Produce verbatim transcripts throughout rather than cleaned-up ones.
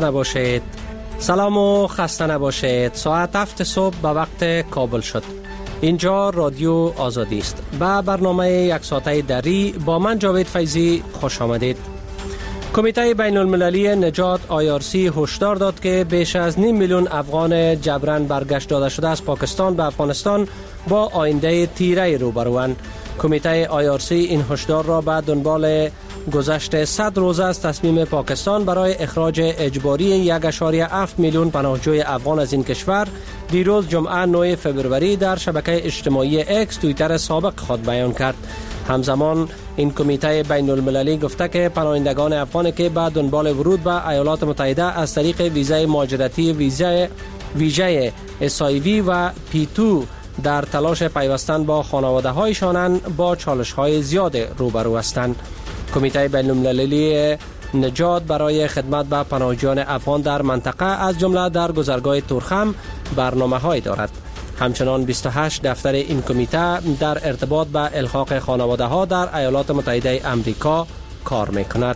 نباشید. سلام و خسته نباشید. ساعت هفت صبح به وقت کابل شد. اینجا رادیو آزادی است. به برنامه یک ساعته دری با من جاوید فیضی خوش آمدید. کمیته بین المللی نجات آی آر سی هشدار داد که بیش از نیم میلیون افغان جبران برگشت داده شده از پاکستان به افغانستان با آینده تیره روبروند. کمیته آی آر سی این هشدار را به دنبال گذشت صد روز از تصمیم پاکستان برای اخراج اجباری یک و هفت میلیون پناهجوی افغان از این کشور دیروز جمعه نه فوریه در شبکه اجتماعی اکس توییتر سابق خود بیان کرد. همزمان این کمیته بین المللی گفته که پناهندگان افغان که به دنبال ورود به ایالات متحده از طریق ویزای مهاجرتی ویزای ویژه اس آی وی و پی دو در تلاش پیوستن با خانواده هایشان با چالش های زیاد روبرو هستند. کمیته بین المللی نجات برای خدمت به پناهجویان افغان در منطقه از جمله در گذرگاه تورخم برنامه های دارد. همچنان بیست و هشت دفتر این کمیته در ارتباط به الحاق خانواده ها در ایالات متحده آمریکا کار میکند.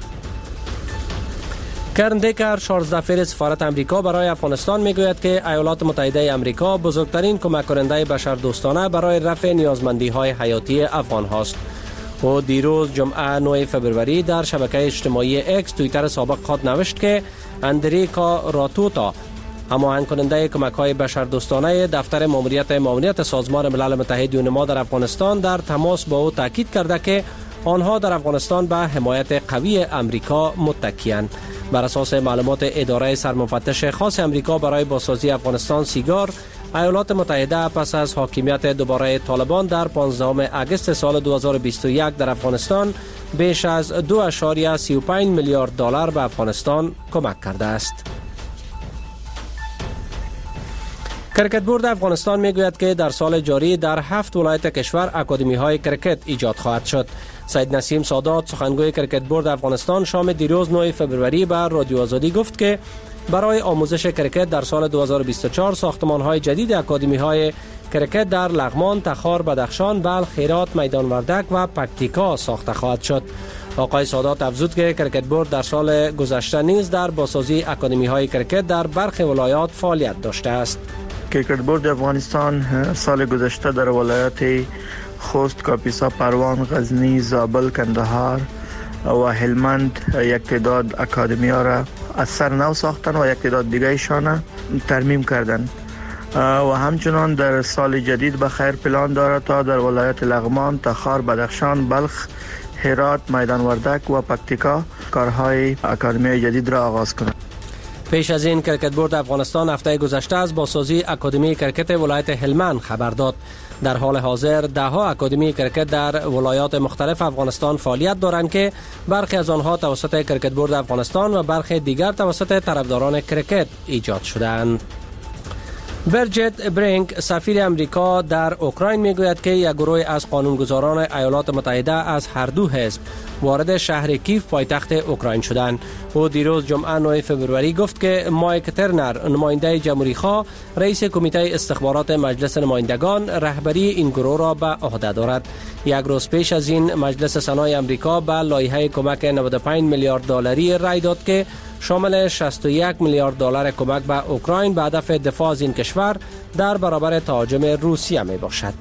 کرن دیکر شانزده فعال سفارت امریکا برای افغانستان میگوید که ایالات متحده آمریکا بزرگترین کمک کننده بشردوستانه برای رفع نیازمندی های حیاتی افغان هاست. و دیروز جمعه نه فوریه در شبکه اجتماعی اکس توییتر سابق خود نوشت که اندریکا راتوتا هماهنگ کننده کمک های بشردوستانه دفتر ماموریت ماموریت سازمان ملل متحد یونما در افغانستان در تماس با او تاکید کرده که آنها در افغانستان به حمایت قوی امریکا متکی‌اند. بر اساس معلومات اداره سرمفتش خاص امریکا برای بازسازی افغانستان سیگار، ایالات متحده پس از حاکمیت دوباره طالبان در پانزدهم اگست سال دو هزار و بیست و یک در افغانستان بیش از دو و سی و پنج میلیارد دلار به افغانستان کمک کرده است. کرکت بورد افغانستان میگوید که در سال جاری در هفت ولایت کشور اکادمی های کرکت ایجاد خواهد شد. سید نسیم سادات سخنگوی کرکت بورد افغانستان شام دیروز نه فوریه به رادیو آزادی گفت که برای آموزش کرکت در سال دو هزار و بیست و چهار ساختمان های جدید اکادمی های کرکت در لغمان، تخار، بدخشان، بلخ، هرات، میدان وردک و پکتیکا ساخته خواهد شد. آقای سادات افزود که کرکت بورد در سال گذشته نیز در بازسازی اکادمی های کرکت در برخی ولایات فعالیت داشته است. کرکت بورد افغانستان سال گذشته در ولایات خوست، کاپیسا، پروان، غزنی، زابل، کندهار و هلمند یک تعداد اکادمی ها را از سر نو ساختن و یک تعداد دیگه ایشان ترمیم کردند و همچنان در سال جدید به خیر پلان دارد تا در ولایت لغمان، تخار، بدخشان، بلخ، هرات، میدان وردک و پکتیکا کارهای اکادمی جدید را آغاز کند. پیش از این کرکت بورد افغانستان هفته گذشته از بازسازی اکادمی کرکت ولایت هلمند خبر داد. در حال حاضر ده ها اکادمی کرکت در ولایات مختلف افغانستان فعالیت دارند که برخی از آنها توسط کرکت بورد افغانستان و برخی دیگر توسط طرفداران کرکت ایجاد شده‌اند. برجت برینک سفیر امریکا در اوکراین میگوید که یک گروه از قانونگذاران ایالات متحده از هر دو حزب وارد شهر کیف پایتخت اوکراین شدند. او دیروز جمعه نه فوریه گفت که مایک ترنر نماینده جمهوری خواه رئیس کمیته استخبارات مجلس نمایندگان رهبری این گروه را به عهده دارد. یک روز پیش از این مجلس سنای امریکا به لایحه کمک نود و پنج میلیارد دلاری رای داد که شامل شصت و یک میلیارد دلار کمک به اوکراین به هدف دفاع از این کشور در برابر تهاجم روسیه می باشد.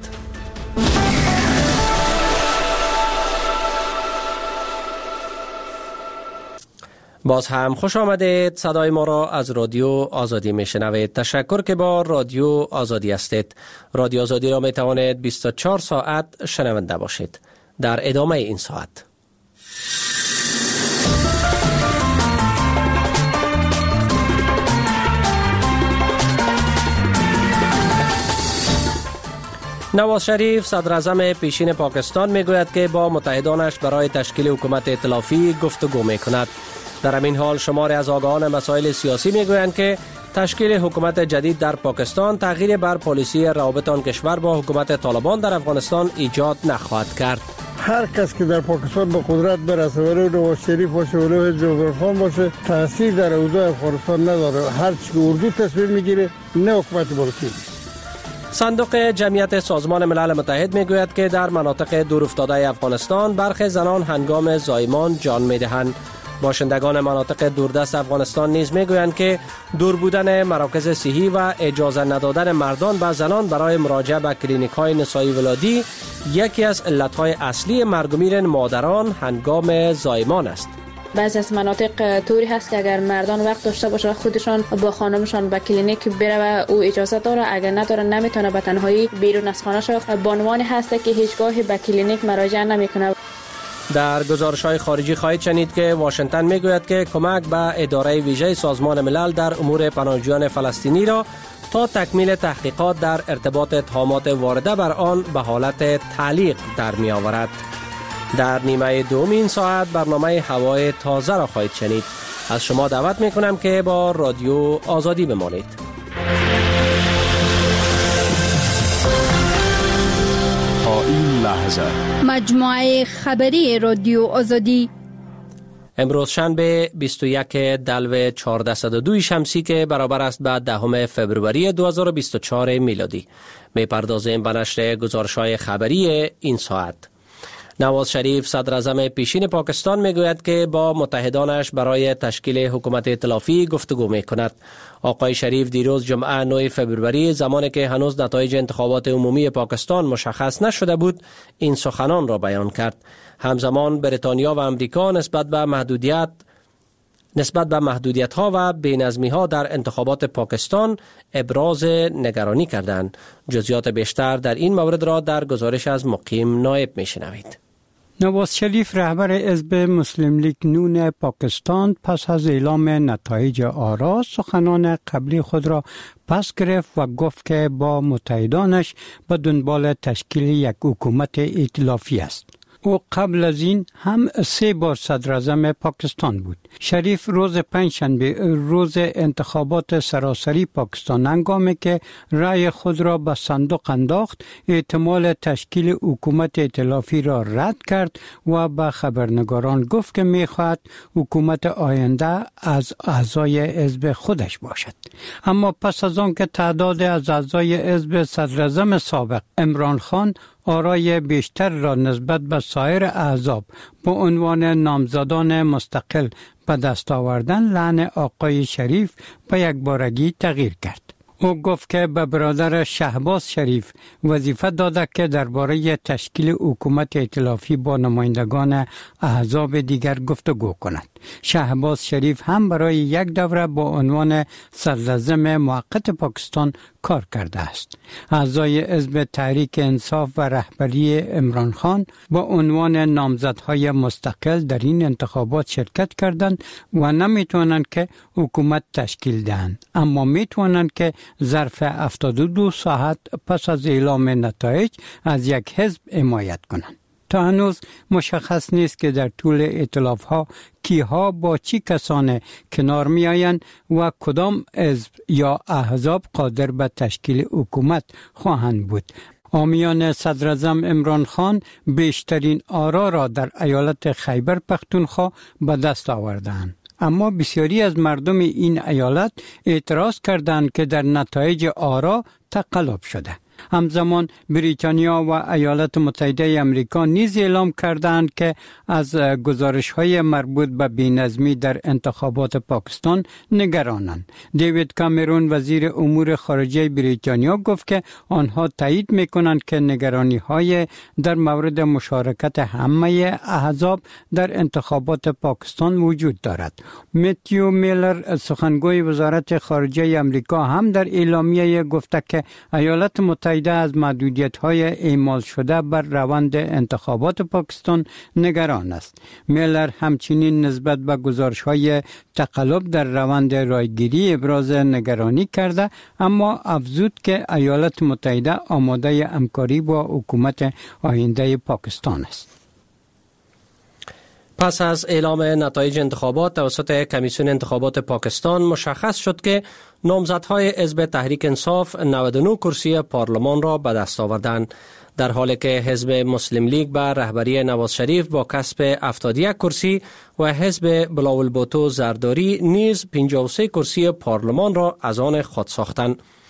باز هم خوش آمدید. صدای ما را از رادیو آزادی می شنوید. تشکر که با رادیو آزادی هستید. رادیو آزادی را می توانید بیست و چهار ساعت شنونده باشید. در ادامه این ساعت نواز شریف صدر اعظم پیشین پاکستان میگوید که با متحدانش برای تشکیل حکومت ائتلافی گفتگو میکند. در همین حال شماری از آگاهان مسائل سیاسی میگویند که تشکیل حکومت جدید در پاکستان تغییر بر پالیسی روابط آن کشور با حکومت طالبان در افغانستان ایجاد نخواهد کرد. هر کس که در پاکستان به قدرت برسه ولو نواز شریف باشه ولو حزب عمران باشه تاثیر در اوضاع افغانستان نداره. هر چی که اردو تصمیم میگیره نه حکومت ملکی. صندوق جمعیت سازمان ملل متحد میگوید که در مناطق دورافتاده افغانستان برخی زنان هنگام زایمان جان میدهند. باشندگان مناطق دوردست افغانستان نیز میگویند که دور بودن مراکز صحی و اجازه ندادن مردان و زنان برای مراجعه به کلینیک‌های نسایی ولادی یکی از علتهای اصلی مرگ و میر مادران هنگام زایمان است. بعضی از مناطق طوری هست که اگر مردان وقت داشته باشه و خودشان با خانمشان به کلینیک بره و او اجازه داره، اگر نداره نمیتونه به تنهایی بیرون از خانه شو. بانوانی هست که هیچگاه به کلینیک مراجعه نمیکنه. در گزارش‌های خارجی خواهید شنید که واشنگتن میگوید که کمک به اداره ویژه سازمان ملل در امور پناهجویان فلسطینی را تا تکمیل تحقیقات در ارتباط اتهامات وارده بر آن به حالت تعلیق در می آورد. در نیمه دوم این ساعت برنامه هوای تازه را خواهید شنید. از شما دعوت می کنم که با رادیو آزادی بمانید. تا این لحظه مجموعه خبری رادیو آزادی امروز شنبه بیست و یک دلو چهارصد و دو شمسی که برابر است به دهم فوریه دو هزار و بیست و چهار میلادی. می پردازیم به نشر گزارش‌های خبری این ساعت. نواز شریف صدر اعظم پیشین پاکستان میگوید که با متحدانش برای تشکیل حکومت ائتلافی گفتگو میکند. آقای شریف دیروز جمعه نه فوریه زمانی که هنوز نتایج انتخابات عمومی پاکستان مشخص نشده بود این سخنان را بیان کرد. همزمان بریتانیا و امریکا نسبت به محدودیت نسبت به محدودیت ها و بی‌نظمی ها در انتخابات پاکستان ابراز نگرانی کردند. جزئیات بیشتر در این مورد را در گزارش از مقیم نایب میشنوید. نواز شریف رهبر حزب مسلم لیگ نون پاکستان پس از اعلام نتایج آرا سخنان قبلی خود را پس گرفت و گفت که با متحدانش به دنبال تشکیل یک حکومت ائتلافی است. او قبل از این هم سه بار صدر اعظم پاکستان بود. شریف روز پنجشنبه روز انتخابات سراسری پاکستان هنگامی که رأی خود را به صندوق انداخت احتمال تشکیل حکومت ائتلافی را رد کرد و به خبرنگاران گفت که می‌خواهد حکومت آینده از اعضای حزب خودش باشد. اما پس از آن که تعداد از اعضای حزب صدر اعظم سابق عمران خان آرای بیشتر را نسبت به سایر احزاب با عنوان نامزدان مستقل به دست آوردن، لعن آقای شریف به یک بارگی تغییر کرد. او گفت که به برادر شهباز شریف وظیفه داده که درباره تشکیل حکومت ائتلافی با نمایندگان احزاب دیگر گفتگو کند. شهباز شریف هم برای یک دوره با عنوان صدراعظم موقت پاکستان کار کرده است. اعضای حزب تحریک انصاف و رهبری عمران خان با عنوان نامزدهای مستقل در این انتخابات شرکت کردند و نمیتوانند که حکومت تشکیل دهند، اما میتوانند که ظرف هفتاد و دو ساعت پس از اعلام نتایج از یک حزب حمایت کنند. تا هنوز مشخص نیست که در طول ائتلاف ها کیها با چی کسان کنار می آیند و کدام حزب یا احزاب قادر به تشکیل حکومت خواهند بود. حامیان صدر اعظم عمران خان بیشترین آرا را در ایالت خیبر پختونخوا به دست آوردند. اما بسیاری از مردم این ایالت اعتراض کردند که در نتایج آرا تقلب شده. همزمان بریتانیا و ایالات متحده آمریکا نیز اعلام کردند که از گزارش‌های مربوط به بی‌نظمی در انتخابات پاکستان نگرانند. دیوید کامرون وزیر امور خارجه بریتانیا گفت که آنها تایید می‌کنند که نگرانی‌های در مورد مشارکت همه احزاب در انتخابات پاکستان وجود دارد. متیو میلر سخنگوی وزارت خارجه آمریکا هم در اعلامیه گفته که ایالات متحده از محدودیت‌های اعمال شده بر روند انتخابات پاکستان نگران است. میلر همچنین نسبت به گزارش‌های تقلب در روند رایگیری ابراز نگرانی کرده، اما افزود که ایالات متحده آماده همکاری با حکومت آینده پاکستان است. پس از اعلام نتایج انتخابات توسط کمیسیون انتخابات پاکستان مشخص شد که نامزدهای حزب تحریک انصاف نود و نه کرسی پارلمان را به دست آوردند، در حالی که حزب مسلم لیگ به رهبری نواز شریف با کسب هفتاد و یک کرسی و حزب بلاولبوتو زرداری نیز پنجاه و سه کرسی پارلمان را از آن خود ساختند.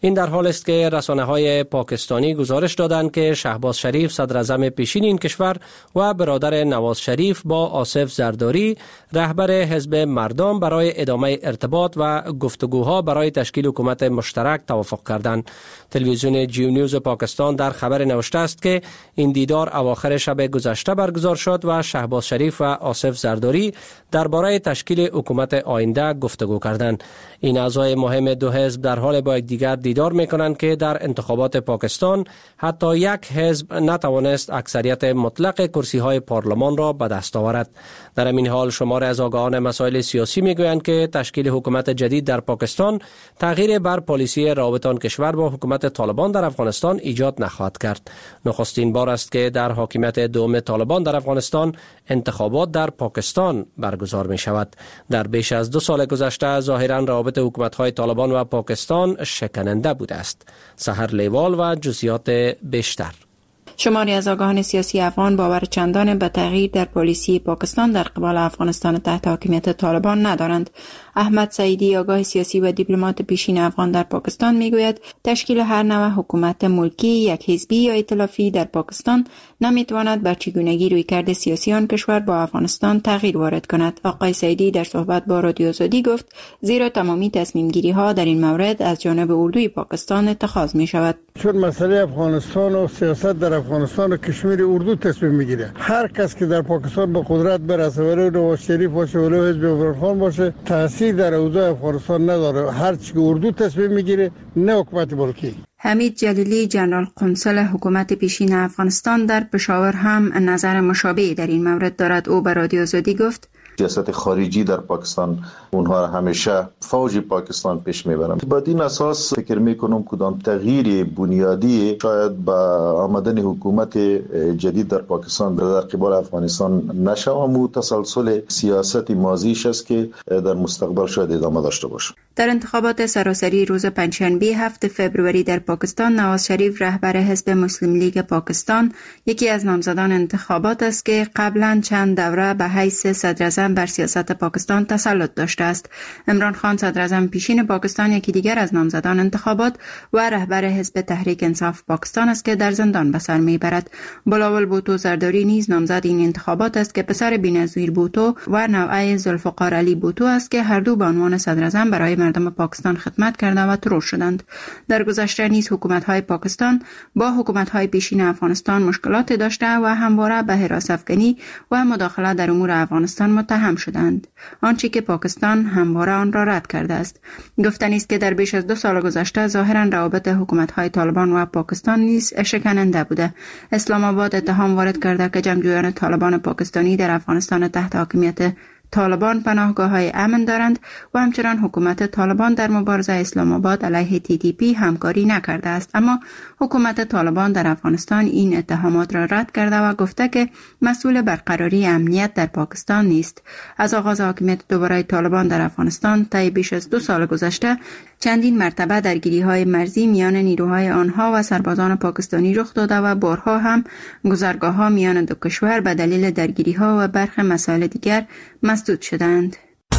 این در حال است که رسانه‌های پاکستانی گزارش دادند که شهباز شریف صدر اعظم پیشین این کشور و برادر نواز شریف با آصف زرداری رهبر حزب مردم برای ادامه ارتباط و گفتگوها برای تشکیل حکومت مشترک توافق کردند. تلویزیون جیو نیوز پاکستان در خبر نوشته است که این دیدار اواخر شب گذشته برگزار شد و شهباز شریف و آصف زرداری درباره تشکیل حکومت آینده گفتگو کردند. این اعضای مهم دو حزب در حال با یکدیگر دیدار می‌کنند که در انتخابات پاکستان حتی یک حزب نتوانست اکثریت مطلق کرسی‌های پارلمان را به دست آورد. در این حال شمار از آگاهان مسائل سیاسی می‌گویند که تشکیل حکومت جدید در پاکستان تغییر بر پالیسی روابط آن کشور با حکومت طالبان در افغانستان ایجاد نخواهد کرد. نخستین بار است که در حاکمیت دوم طالبان در افغانستان انتخابات در پاکستان برگزار می شود. در بیش از دو سال گذشته ظاهراً روابط حکومت‌های طالبان و پاکستان شکننده بوده است. سحر لیوال و جزئیات بیشتر. شماری از آگاهان سیاسی افغان باور چندان به تغییر در پالیسی پاکستان در قبال افغانستان تحت حاکمیت طالبان ندارند. احمد سعیدی، آگاه سیاسی و دیپلمات پیشین افغان در پاکستان، میگوید تشکیل هر نوع حکومت ملکی، یک حزبی یا ائتلافی در پاکستان نمیتواند بر چگونگی رویکرد سیاسی آن کشور با افغانستان تغییر وارد کند. آقای سعیدی در صحبت با رادیو آزادی گفت زیرا تمامی تصمیم گیری ها در این مورد از جانب اردوی پاکستان اتخاذ می شود. چون مسئله افغانستان و سیاست در افغانستان و کشمیر اردو تصمیم میگیره. هر کس که در پاکستان به قدرت برسه، ولو نواز شریف باشه ولو حزب عمران خان باشه، تاثیر در اوضاع افغانستان نداره. هر چی که اردو تصمیم میگیره، نه حکومت ملکی. حمید جلیلی، جنرال قنصل حکومت پیشین افغانستان در پشاور، هم نظر مشابهی در این مورد دارد. او به رادیو آزادی گفت سیاست خارجی در پاکستان اونها همیشه فوج پاکستان پیش میبرند. با این اساس فکر میکنم کدام تغییر بنیادی شاید با آمدن حکومت جدید در پاکستان در قبال افغانستان نشه و مو تسلسل سیاست ماضیش است که در مستقبل شاید ادامه داشته باشه. در انتخابات سراسری روز پنجشنبه هفتم فوریه در پاکستان، نواز شریف رهبر حزب مسلم لیگ پاکستان یکی از نامزدان انتخابات است که قبلا چند دوره به حیث صدر اعظم بر سیاست پاکستان تسلط داشته است. عمران خان صدر اعظم پیشین پاکستان یکی دیگر از نامزدان انتخابات و رهبر حزب تحریک انصاف پاکستان است که در زندان به سر میبرد. بلاول بوتو زرداری نیز نامزد این انتخابات است که پسر بینظیر بوتو و نوعه ذوالفقار علی بوتو است که هر دو به عنوان صدر اعظم برای مردم پاکستان خدمت کرده و ترور شدند. در گذشته نیز حکومت‌های پاکستان با حکومت‌های پیشین افغانستان مشکلات داشته و همواره به حراس افغانی و مداخله در امور افغانستان متهم شدند، آنچه که پاکستان همواره آن را رد کرده است. گفتنی است که در بیش از دو سال گذشته ظاهراً روابط حکومت‌های طالبان و پاکستان نیز شکننده بوده. اسلام آباد اتهام وارد کرده که جنگجویان طالبان پاکستانی در افغانستان تحت حاکمیت طالبان پناهگاه‌های امن دارند و همچنان حکومت طالبان در مبارزه اسلام آباد علیه تی تی پی همکاری نکرده است. اما حکومت طالبان در افغانستان این اتهامات را رد کرده و گفته که مسئول برقراری امنیت در پاکستان نیست. از آغاز حاکمیت دوباره طالبان در افغانستان طی بیش از دو سال گذشته چندین مرتبه درگیری‌های مرزی میان نیروهای آنها و سربازان پاکستانی رخ داده و بارها هم گذرگاه‌ها میان دو کشور به دلیل درگیری‌ها و برخی مسائل دیگر مسدود شدند.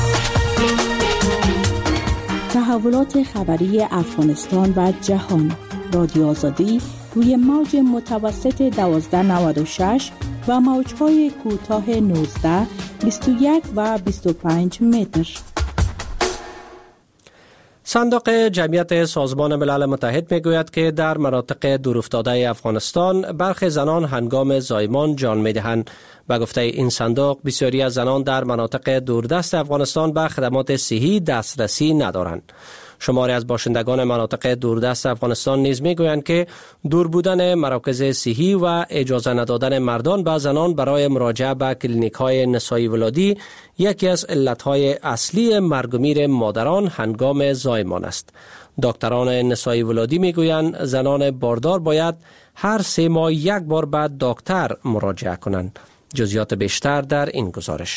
تحولات خبری افغانستان و جهان. رادیو آزادی روی موج متوسط دوازده نود و شش و موج‌های کوتاه نوزده، بیست و یک و بیست و پنج متر. صندوق جمعیت سازمان ملل متحد میگوید که در مناطق دورافتاده افغانستان برخی زنان هنگام زایمان جان میدهند. به گفته این صندوق بسیاری از زنان در مناطق دوردست افغانستان به خدمات صحی دسترسی ندارند. شماری از باشندگان مناطق دوردست افغانستان نیز میگویند که دور بودن مراکز صحی و اجازه ندادن مردان به زنان برای مراجعه به کلینیک‌های نسایی ولادی یکی از علتهای اصلی مرگ و میر مادران هنگام زایمان است. دکتران نسایی ولادی میگویند زنان باردار باید هر سه ماه یک بار به دکتر مراجعه کنند. جزئیات بیشتر در این گزارش.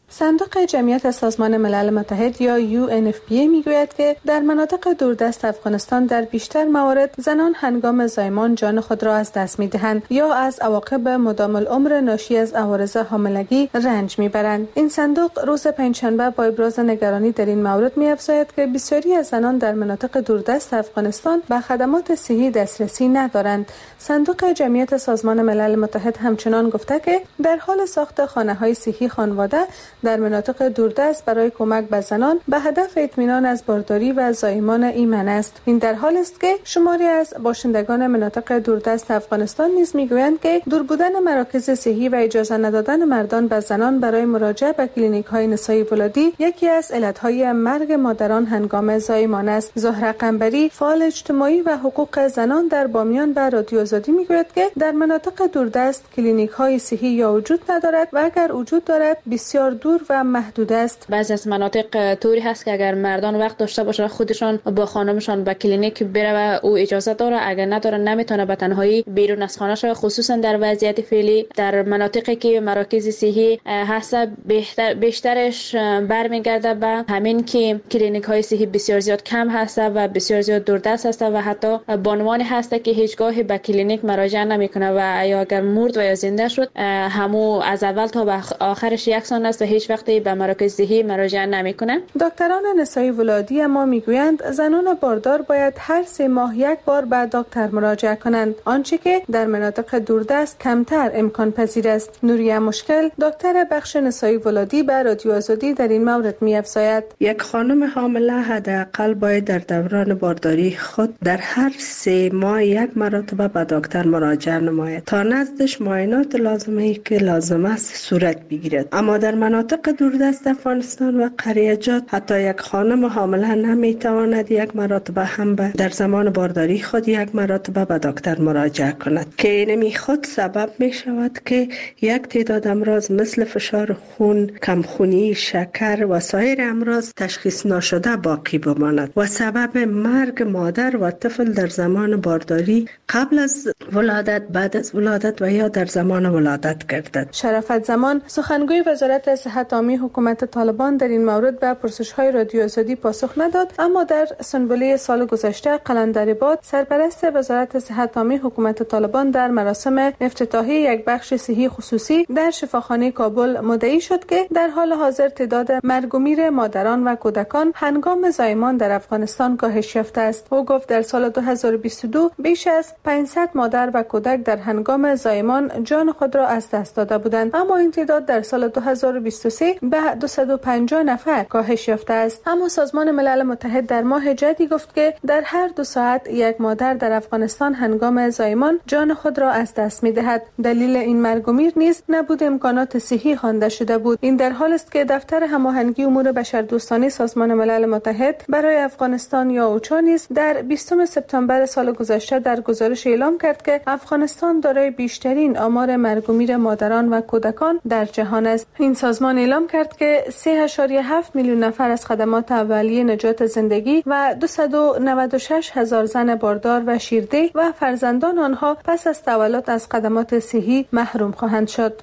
صندوق جمعیت سازمان ملل متحد یا یو ان اف پی میگوید که در مناطق دوردست افغانستان در بیشتر موارد زنان هنگام زایمان جان خود را از دست می‌دهند یا از عواقب مدام العمر ناشی از عوارض حاملگی رنج می‌برند. این صندوق روز پنجشنبه با ابراز نگرانی در این مورد می‌افزاید که بسیاری از زنان در مناطق دوردست افغانستان به خدمات صحی دسترسی ندارند. صندوق جمعیت سازمان ملل متحد همچنان گفته که در حال ساخت خانه‌های صحی خانواده در مناطق دوردست برای کمک به زنان به هدف اطمینان از بارداری و زایمان ایمن است. این در حال است که شماری از باشندگان مناطق دوردست افغانستان نیز میگویند که دور بودن مراکز صحی و اجازه ندادن مردان به زنان برای مراجعه به کلینیک‌های نسایی ولادی یکی از علت‌های مرگ مادران هنگام زایمان است. زهره قنبری، فعال اجتماعی و حقوق زنان در بامیان به رادیو آزادی میگوید که در مناطق دوردست کلینیک‌های صحی یا وجود ندارد و اگر وجود دارد بسیار دور و محدود است. بعضی از مناطق طوری هست که اگر مردان وقت داشته باشه خودشان با خانمشان به کلینیک بره و او اجازه داره، اگر نداره نمیتونه به تنهایی بیرون از خانه شه. خصوصا در وضعیت فعلی در مناطقی که مراکز صحی هست بیشتر بیشترش برمیگرده به همین که کلینیک های صحی بسیار زیاد کم هست و بسیار زیاد دوردست هست و حتی بانوانی هست که هیچگاه به کلینیک مراجعه نمیکنه و یا اگر مرد و یا زنده شد همو از اول تا به آخرش یکسان است و هیچ وقتی به مراکز صحی مراجعه نمیکنه. دکتران نسایی ولادی ما میگویند زنان باردار باید هر سه ماه یک بار به دکتر مراجعه کنند، آنچه که در مناطق دوردست کمتر امکان پذیر است. نوریه مشکل، دکتر بخش نسایی ولادی به رادیو آزادی در این مورد می‌افزاید: یک خانم حامله حداقل باید در دوران بارداری خود در هر سه ماه یک مرتبه به دکتر مراجعه نماید تا نزدش معاینات لازمه که لازم است صورت بگیرد. اما در مناطق دوردست افغانستان و قریجات حتی یک خانم حامله نمیتواند یک مرتبه هم در زمان بارداری خود یک مرتبه به دکتر مراجعه کند که اینمی خود سبب می شود که یک تعداد امراض مثل فشار خون، کمخونی، شکر و سایر امراض تشخیص نشده باقی بماند و سبب مرگ مادر و طفل در زمان بارداری قبل از ولادت، بعد از ولادت و یا در زمان ولادت گردد. شرافت زمان، سخنگوی وزارت صحت عامه حکومت طالبان در این مورد به پرسش‌های رادیو آزادی پاسخ نداد، اما در سنبله سال گذشته قلندرباد سرپرست وزارت صحت عامه حکومت طالبان در مراسم افتتاحی یک بخش صحی خصوصی در شفاخانه کابل مدعی شد که در حال حاضر تعداد مرگ و میر مادران و کودکان هنگام زایمان در افغانستان کاهش یافته است. او گفت در سال دو هزار و بیست و دو بیش از پانصد مادر و کودک در هنگام زایمان جان خود را از دست داده بودند، اما این تعداد در سال دو هزار و بیست و سه به دویست و پنجاه نفر کاهش یافته است. اما سازمان ملل متحد در ماه جدی گفت که در هر دو ساعت یک مادر در افغانستان هنگام زایمان جان خود را از دست می‌دهد. دلیل این مرگ و میر نیز نبود امکانات صحی خوانده شده بود. این در حال است که دفتر هماهنگی امور بشردوستانه سازمان ملل متحد برای افغانستان یا اوچا نیز در بیستم سپتامبر سال گذشته در گزارش اعلام کرد که افغانستان دارای بیشترین آمار مرگ و میر مادران و کودکان در جهان است. این سازمان اعلام کرد که سه و هفت میلیون نفر از خدمات اولیه نجات زندگی و دویست و نود و شش هزار زن باردار و شیرده و فرزندان آنها پس از تولد از خدمات صحی محروم خواهند شد.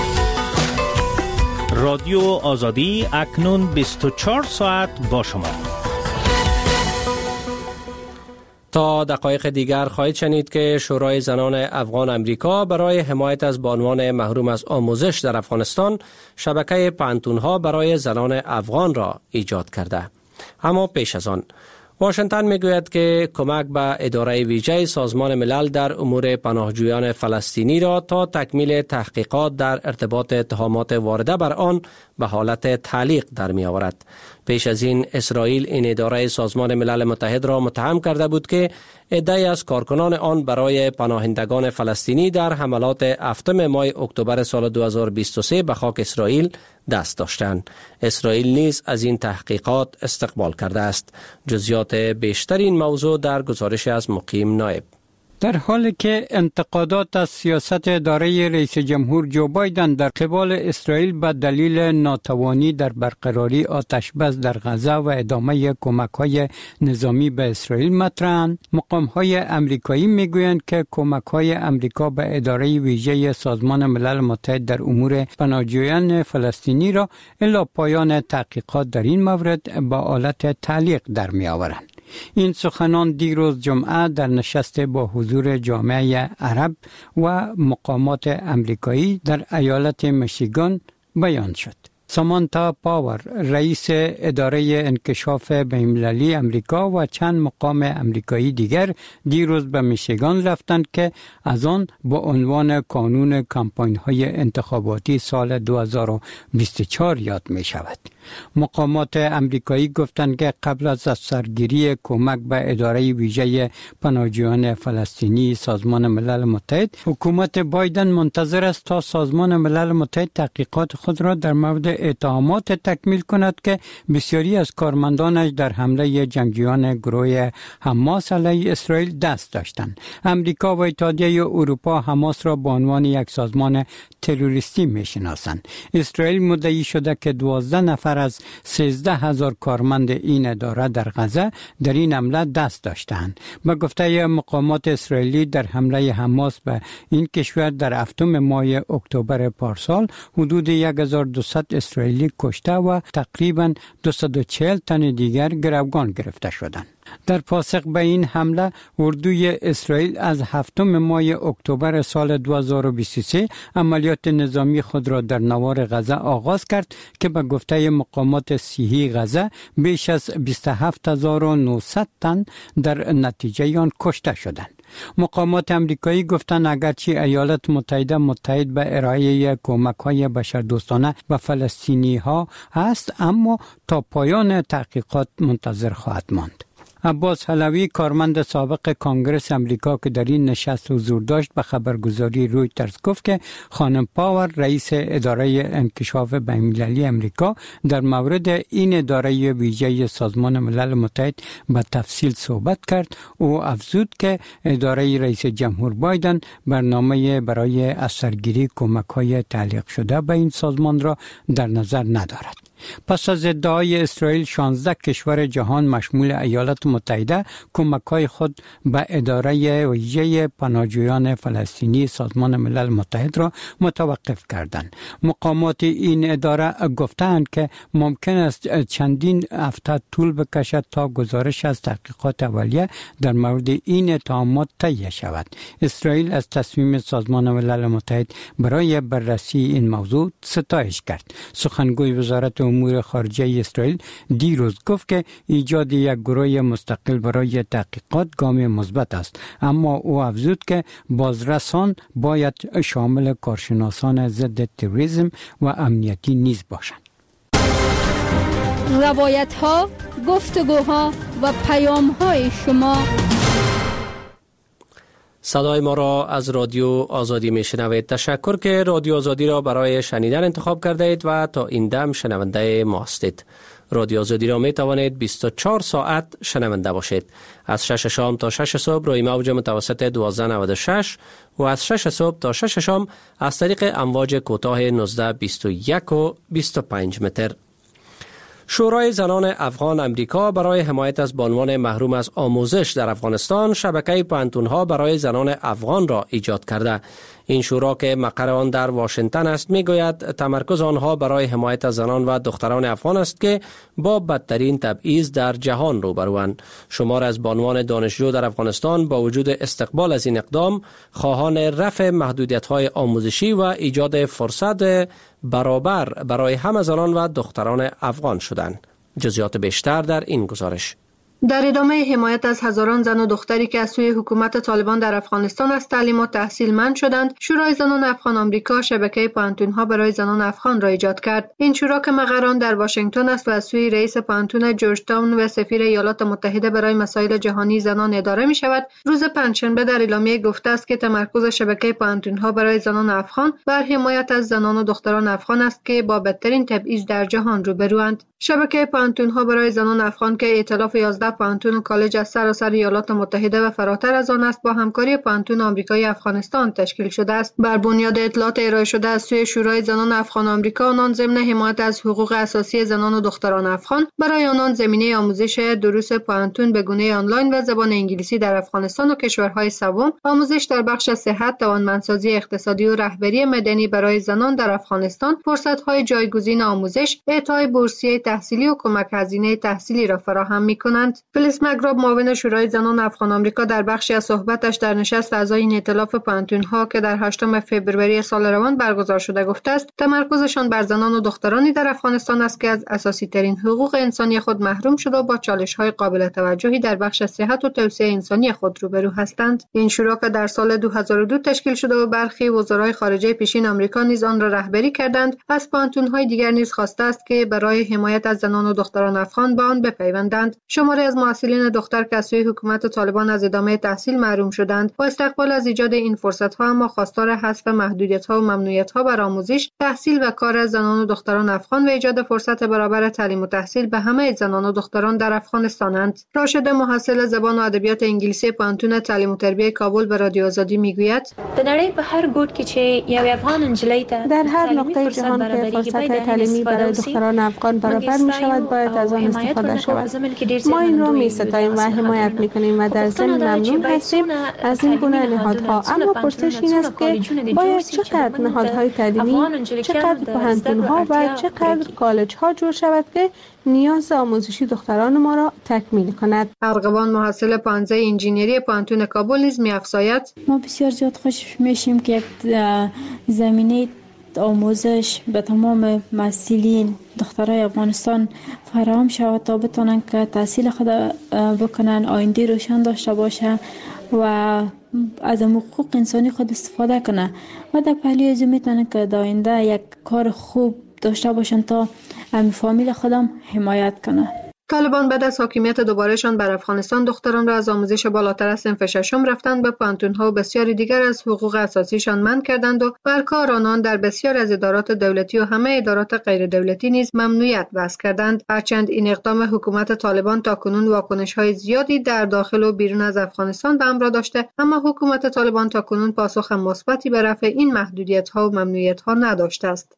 رادیو آزادی اکنون بیست و چهار ساعت با شما. تا دقایق دیگر خواهید شنید که شورای زنان افغان امریکا برای حمایت از بانوان محروم از آموزش در افغانستان شبکه پانتون‌ها برای زنان افغان را ایجاد کرده. اما پیش از آن واشنگتن میگوید که کمک به اداره ویژه سازمان ملل در امور پناهجویان فلسطینی را تا تکمیل تحقیقات در ارتباط اتهامات وارده بر آن به حالت تعلیق در می آورد. پیش از این اسرائیل این اداره سازمان ملل متحد را متهم کرده بود که عده‌ای از کارکنان آن برای پناهندگان فلسطینی در حملات هفتم ماه اکتبر سال دو هزار و بیست و سه به خاک اسرائیل دست داشتند. اسرائیل نیز از این تحقیقات استقبال کرده است. جزئیات بیشتر این موضوع در گزارش از مقیم نایب. در حالی که انتقادات از سیاست اداره رئیس جمهور جو بایدن در قبال اسرائیل به دلیل ناتوانی در برقراری آتش بس در غزه و ادامه کمک‌های نظامی به اسرائیل مطرحند، مقام‌های امریکایی میگویند که کمک‌های امریکا به اداره ویژه سازمان ملل متحد در امور پناهجویان فلسطینی را الی پایان تحقیقات در این مورد به حالت تعلیق در می‌آورند. این سخنان دیروز جمعه در نشست با حضور جامعه عرب و مقامات امریکایی در ایالت میشیگان بیان شد. سامانتا پاور، رئیس اداره انکشاف بین‌المللی امریکا و چند مقام امریکایی دیگر دیروز به میشیگان رفتند که از آن با عنوان کانون کمپاین‌های انتخاباتی سال دو هزار و بیست و چهار یاد می شود. مقامات امریکایی گفتند که قبل از سرگیری کمک به اداره ویژه پناهجویان فلسطینی سازمان ملل متحد، حکومت بایدن منتظر است تا سازمان ملل متحد تحقیقات خود را در مورد اتهامات تکمیل کند که بسیاری از کارمندانش در حمله جنگجویان گروه حماس علیه اسرائیل دست داشتند. امریکا و اتحادیه اروپا حماس را به عنوان یک سازمان تروریستی می‌شناسند. اسرائیل مدعی شده که دوازده نفر از سیزده هزار کارمند این اداره در غزه در این حمله دست داشتند. به گفته مقامات اسرائیلی در حمله حماس به این کشور در هفتم ماه اکتبر پارسال حدود هزار و دویست اسرائیلی کشته و تقریباً دویست و چهل تن دیگر گروگان گرفته شدند. در پاسخ به این حمله، اردوی اسرائیل از هفتم ماه اکتبر سال دو هزار و بیست و سه عملیات نظامی خود را در نوار غزه آغاز کرد که به گفته مقامات صحی غزه بیش از بیست و هفت هزار و نهصد تن در نتیجه آن کشته شدند. مقامات امریکایی گفتند اگرچه ایالات متحده متحد به ارائه کمک‌های بشردوستانه به فلسطینی ها است، اما تا پایان تحقیقات منتظر خواهد ماند. عباس حلوی، کارمند سابق کانگرس امریکا که در این نشست حضور داشت، به خبرگزاری رویترز گفت که خانم پاور، رئیس اداره انکشاف بین‌المللی امریکا، در مورد این اداره ویژه سازمان ملل متحد به تفصیل صحبت کرد. او افزود که اداره رئیس جمهور بایدن برنامه برای از سرگیری کمک‌های تعلیق شده به این سازمان را در نظر ندارد. پس از ادعای اسرائیل، شانزده کشور جهان مشمول ایالات متحده کمک‌های خود به اداره ویژه پناهجویان فلسطینی سازمان ملل متحد را متوقف کردند. مقامات این اداره گفتند که ممکن است چندین هفته طول بکشد تا گزارش از تحقیقات اولیه در مورد این اتهامات تهیه شود. اسرائیل از تصمیم سازمان ملل متحد برای بررسی این موضوع ستایش کرد. سخنگوی وزارت امور خارجه اسرائیل دیروز گفت که ایجاد یک گروه مستقل برای تحقیقات گام مثبت است، اما او افزود که بازرسان باید شامل کارشناسان ضد تروریسم و امنیتی نیز باشند. روایت ها، گفتگوها و پیام های شما. صدای ما را از رادیو آزادی می شنوید. تشکر که رادیو آزادی را برای شنیدن انتخاب کرده اید و تا این دم شنونده ما هستید. رادیو آزادی را می توانید بیست و چهار ساعت شنونده باشید. از شش شام تا شش صبح روی موج متوسط دوازده نود و شش و از شش صبح تا شش شام از طریق امواج کوتاه نوزده بیست و یک و بیست و پنج متر. شورای زنان افغان امریکا برای حمایت از بانوان محروم از آموزش در افغانستان شبکه پانتون‌ها برای زنان افغان را ایجاد کرده. این شورا که مقر آن در واشنگتن است میگوید تمرکز آنها برای حمایت از زنان و دختران افغان است که با بدترین تبعیض در جهان روبروند. شمار از بانوان دانشجو در افغانستان با وجود استقبال از این اقدام خواهان رفع محدودیت‌های آموزشی و ایجاد فرصت برابر برای همه زنان و دختران افغان شدند. جزئیات بیشتر در این گزارش. در ادامه حمایت از هزاران زن و دختری که از سوی حکومت طالبان در افغانستان از تعلیم و تحصیل منع شدند، شورای زنان افغان آمریکا شبکه پانتون‌ها برای زنان افغان را ایجاد کرد. این شورا که مقر آن در واشنگتن است و از سوی رئیس پانتون جورج تاون و سفیر ایالات متحده برای مسائل جهانی زنان اداره می شود، روز پنجشنبه در اعلامیه گفته است که تمرکز شبکه پانتون‌ها برای زنان افغان بر حمایت از زنان و دختران افغان است که با بدترین تبعیض در جهان روبروند. شبکه پانتون‌ها برای زنان افغان که ائتلاف یازده پانزده پانتون و کالج از سراسر ایالات متحده و فراتر از آن است با همکاری پانتون آمریکایی افغانستان تشکیل شده است. بر بنیاد اطلاعات ارائه شده از سوی شورای زنان افغان آمریکا، آنان ضمن حمایت از حقوق اساسی زنان و دختران افغان برای آنان زمینه آموزش دروس پانتون به گونه آنلاین و زبان انگلیسی در افغانستان و کشورهای سوم، آموزش در بخش صحت، توانمندسازی اقتصادی و رهبری مدنی برای زنان در افغانستان، فرصت‌های جایگزین آموزش، اعطای بورسیه تحصیلی و کمک هزینه تحصیلی را فراهم می‌کنند. فلیس مگراب، معاون شورای زنان افغان آمریکا، در بخشی از صحبتش در نشست اعضای این ائتلاف پانتون‌ها که در هشتم فوریه سال روان برگزار شده گفته است تمرکزشان بر زنان و دخترانی در افغانستان است که از اساسی‌ترین حقوق انسانی خود محروم شده و با چالش‌های قابل توجهی در بخش صحت و توسعه انسانی خود روبرو هستند. این شورا که در سال دو هزار و دو تشکیل شده و برخی وزرای خارجه پیشین آمریکا نیز آن را رهبری کردند، از پانتون‌های دیگر نیز خواسته است که برای حمایت از زنان و دختران افغان به آن بپیوندند. شماری از محصلین دختر که از سوی حکومت طالبان از ادامه تحصیل محروم شدند، با استقبال از ایجاد این فرصت‌ها اما خواستار حذف محدودیت‌ها و ممنوعیت‌ها بر آموزش، تحصیل و کار از زنان و دختران افغان و ایجاد فرصت برابر تعلیم و تحصیل به همه زنان و دختران در افغانستانند. راشد محصل زبان و ادبیات انگلیسی پانتون تعلیم و تربیت کابل به رادیو آزادی میگوید در نړۍ په هر ګوټ کې چې یو افغان انجلی ته در هر نقطه جهان که فرصت تعلیمی برای دختران افغان برابر می شود باید از آن استفاده شود. ما این را می ستاییم و حمایت می کنیم و در ضمن ممنون هستیم از این گونه نهادها. اما پرسش این است که باید چقدر نهادهای تعلیمی، چقدر پانتون‌ها و چقدر کالج‌ها جور شود که نیاز آموزشی دختران ما را تکمیل کند. ارغوان محصل پانزده انجینری پانتون کابل نیز می‌افزاید ما بسیار زیاد خوش میشیم که یک زمینه آموزش به تمام مسئولین دخترای افغانستان فراهم شود تا بتونن که تحصیل خود بکنن، آینده روشن داشته باشه و از حقوق انسانی خود استفاده کنه و در پهلوی از میتونن که در آینده یک کار خوب داشته باشن تا هم فامیل خودم حمایت کنه. طالبان بعد از حاکمیت دوبارهشان بر افغانستان دختران را از آموزش بالاتر از صنف ششم رفتن به پانتون‌ها و بسیاری دیگر از حقوق اساسیشان منع کردند و بر کار آنان در بسیار از ادارات دولتی و همه ادارات غیر دولتی نیز ممنوعیت وضع کردند. هرچند این اقدام حکومت طالبان تاکنون واکنش‌های زیادی در داخل و بیرون از افغانستان به همراه داشته، اما حکومت طالبان تاکنون پاسخ مثبتی به رفع این محدودیت‌ها و ممنوعیت‌ها نداشته است.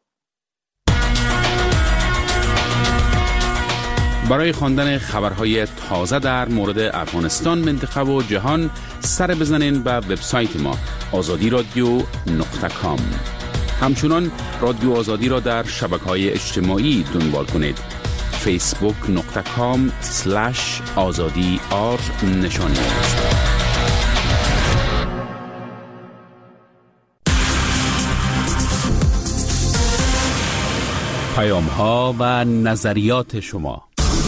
برای خواندن خبرهای تازه در مورد افغانستان، منطقه و جهان سر بزنین به وبسایت ما آزادی رادیو نقطه کام. همچنان رادیو آزادی را در شبکه‌های اجتماعی دنبال کنید. فیسبوک نقطه کام سلش آزادی آر نشانی است. پیام ها و نظریات شما.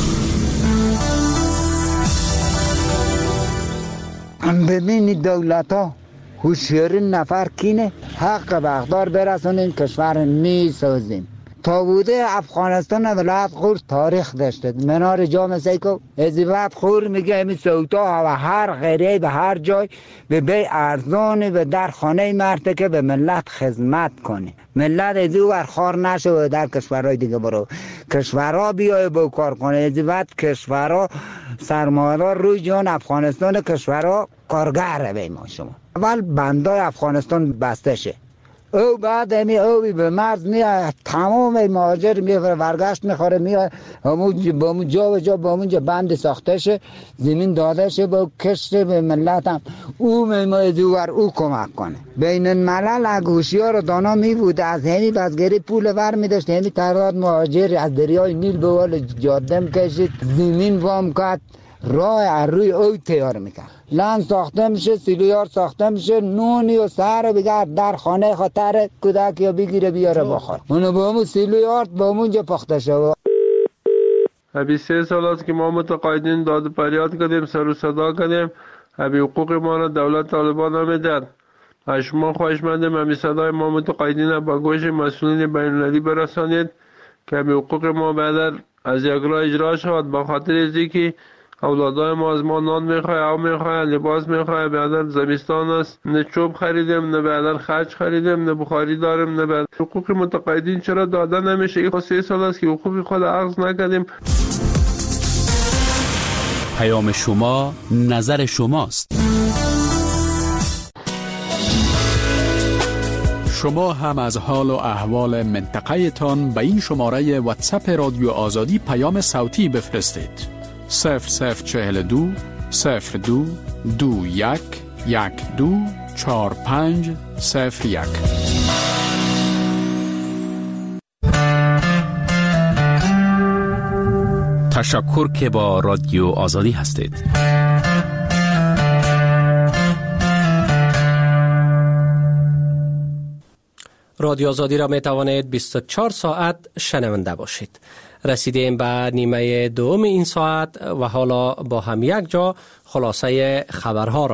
ببینید دولت ها هوشیاری نفر کینه حق بغدار برسونین کشور می سازیم. تا بوده افغانستان ولایت خور تاریخ داشته. منار جام سیکو ازیوت خور میگه امی سوتا و هر غیره به هر جای به بی ارزانی به در خانه مرده که به ملت خدمت کنه. ملت ازیو ورخار نشه و در کشورهای دیگه برو کشورها بیای با کار کنه. ازیوت کشورها سرمایه‌دار روی جان افغانستان کشورها کارگر به ما شما. اول بندای افغانستان بسته شه. او بعد امی اوی به مرز میاد تمام مهاجر میفره ورگشت میخوره میاد همون با اون جا و جا با اونجا بند ساخته شه زمین داده شه با کشت به ملت هم او میماید ور او کمک کنه. بین الملل اگوشیار دانا میبوده از همی بزگری پول ور میداشت همی تعداد مهاجر از دریای نیل به وال جاده میکشید زمین وام کرد راه روی او تیار میکرد. لان ساخته میشه سیلویار ساخته میشه نونی و سر بگرد در خانه خاطر کودک یا بگیره بیاره بخور اونو با همون سیلویار با همونجا پخته شد. ابی سه سال است که ما متقاعدین داد فریاد کردیم سر و صدا کردیم ابی حقوق ما را دولت طالبان نمیداد. از شما خواهشمندیم ابی صدای ما متقاعدین با گوش مسئولین بین‌المللی برسانید که ابی حقوق ما بعد از یک راه اجرا شود. با خاطر ازی که اولادای ما از ما نان میخواه، آب میخواه، لباس میخواه. بعدن زمستان است نه چوب خریدیم نه بعدن خرج خریدیم نه بخاری داریم نه بعد حقوق متقاعدین چرا داده نمیشه؟ این سه سال است که حقوق خود اخذ نکردیم. پیام شما نظر شماست. شما هم از حال و احوال منطقه تان به این شماره واتساپ رادیو آزادی پیام صوتی بفرستید. صفر صفر چهل دو صفر دو دو یک یک دو چهار پنج صفر یک. تشکر که با رادیو آزادی هستید. رادیو آزادی را می توانید بیست و چهار ساعت شنونده باشید. رسیدیم به نیمه دوم این ساعت و حالا با هم یک جا خلاصه خبرها را